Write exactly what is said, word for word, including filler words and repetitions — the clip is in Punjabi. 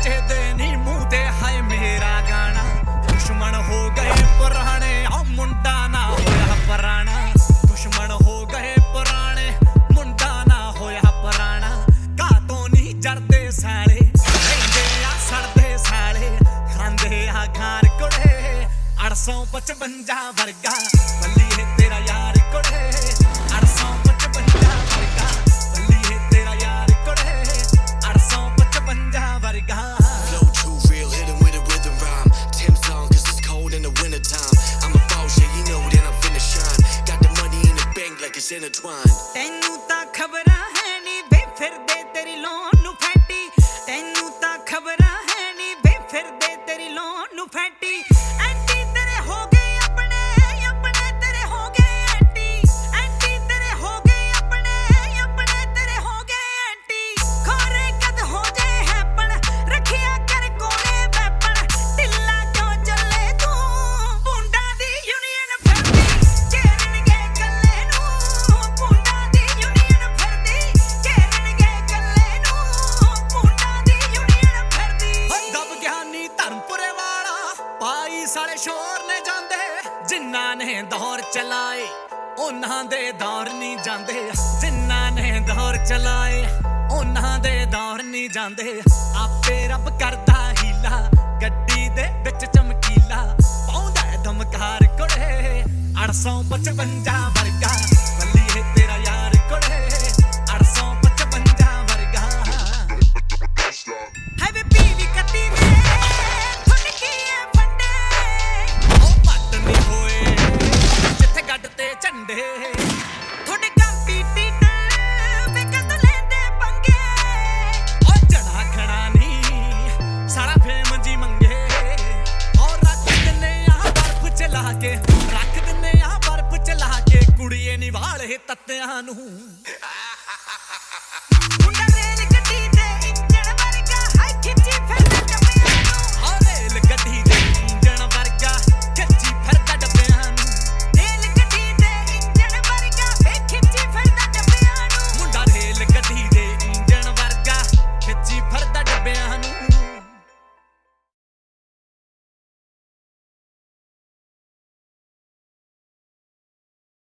जचदे नी मूंह ते हाय मेरा गाना दुश्मन हो गए पुराने आ मुंडा ना होया पुराना दुश्मन हो गए पुराने मुंडा ना होया पुराना कातों नी जरदे साले रहिंदे आ सड़दे साले खांदे आ खार कुड़े अठ सौ पचवंजा वर्गा बल्ली है तेरा यार कुड़े अठ सौ पचवंजा वर्गा बल्ली है तेरा यार कुड़े अठ सौ पचवंजा वर्गा Flow too real, hit him with a rhythm rhyme. Tim song, cause it's cold in the winter time. I'm a boss, yeah, you know that I'm finna shine. Got the money in the bank like it's intertwined. ਤੈਨੂੰ ਤਾਂ ਖਬਰਾਂ ਹੈ ਨੀ ਵੇ ਫਿਰਦੇ ਤੇਰੀ ਲੋਨ ਨੂੰ ਫੈਂਟੀ ਤੈਨੂੰ ਤਾਂ ਖਬਰਾਂ ਹੈ ਨੀ ਵੇ ਫਿਰਦੇ ਤੇਰੀ ਲੋਨ ਨੂੰ ਫੈਂਟੀ ਐਂਟੀ ਤੇਰੇ ਹੋ ਗਏ ਆਪਣੇ ਆਪਣੇ ਤੇਰੇ ਹੋ ਗਏ ਐਂਟੀ ਐਂਟੀ ਤੇਰੇ ਹੋ ਗਏ ਆਪਣੇ ਆਪਣੇ ਤੇਰੇ ਹੋ ਗਏ ਐਂਟੀ ਖੋਰੇ ਕਦ ਹੋ ਜਾਏ ਹੈਪਣ ਰੱਖਿਆ ਕਰ ਕੋਲੇ ਵੈਪਣ ਢਿੱਲਾ ਕਿਉਂ ਚੱਲੇ ਤੂੰ ਪੁੰਡਾ ਦੀ ਯੂਨੀਅਨ ਫਿਰਦੀ ਘੇਰਨਗੇ ਕੱਲੇ ਨੂੰ ਪੁੰਡਾ ਦੀ ਯੂਨੀਅਨ ਫਿਰਦੀ ਘੇਰਨਗੇ ਕੱਲੇ ਨੂੰ ਪੁੰਡਾ ਦੀ ਯੂਨੀਅਨ ਫਿਰਦੀ ਦਬ ਗਿਆਨੀ ਧਰਮਪੁਰੇ ਵਾਲਾ ਪਾਈ ਸਾਲੇ ਸ਼ੋਰ ਨੇ ਜਾਂਦੇ ਜਿਨ੍ਹਾਂ ਨੇ ਦੌਰ ਚਲਾਏ ਉਹਨਾਂ ਦੇ ਦੌਰ ਨਹੀਂ ਜਾਂਦੇ ਜਿਨ੍ਹਾਂ ਨੇ ਦੌਰ ਚਲਾਏ ਉਹਨਾਂ ਦੇ ਦੌਰ ਨਹੀਂ ਜਾਂਦੇ ਆਪੇ ਰੱਬ ਕਰਦਾ ਹੀਲਾ ਗੱਡੀ ਦੇ ਵਿੱਚ ਚਮਕੀਲਾ ਪਾਉਂਦਾ ਦਮਕਾਰ ਕੁੜੇ ਅੱਠ ਸੌ ਪਚਵੰਜਾ ਵਰਗਾ ਬੱਲੀ ਹੈ ਤੇਰਾ ਯਾਰ ਕੁੜੇ ਅੱਠ ਸੌ ਪਚਵੰਜਾ ਵਰਗਾ ਹੈ ਵੇ ਪੀਵੀ ਕੱਤੀ ਦੇ ਥੁੱਕੀ ਐ ਫੰਡੇ ਉਹ ਪੱਟ ਨਹੀਂ ਹੋਏ ਜਿੱਥੇ ਗੱਡ ਤੇ ਝੰਡੇ ਥੋੜੇ ਕੰਪੀਟੀਟਰ ਵੇ ਕਦ ਲੈਂਦੇ ਪੰਗੇ ਉਹ ਜਣਾ ਖਣਾ ਨਹੀਂ ਸਾਰਾ ਫੇਮ ਜੀ ਮੰਗੇ ਔਰ ਰੱਖ ਦਿੰਨੇ ਆ ਬਰਫ ਚਲਾ ਕੇ ਰੱਖ ਦਿੰਨੇ ਆ ਬਰਫ ਚਲਾ ਕੇ ਕੁੜੀਏ ਨਿਵਾਲੇ ਤੱਤਿਆਂ ਨੂੰ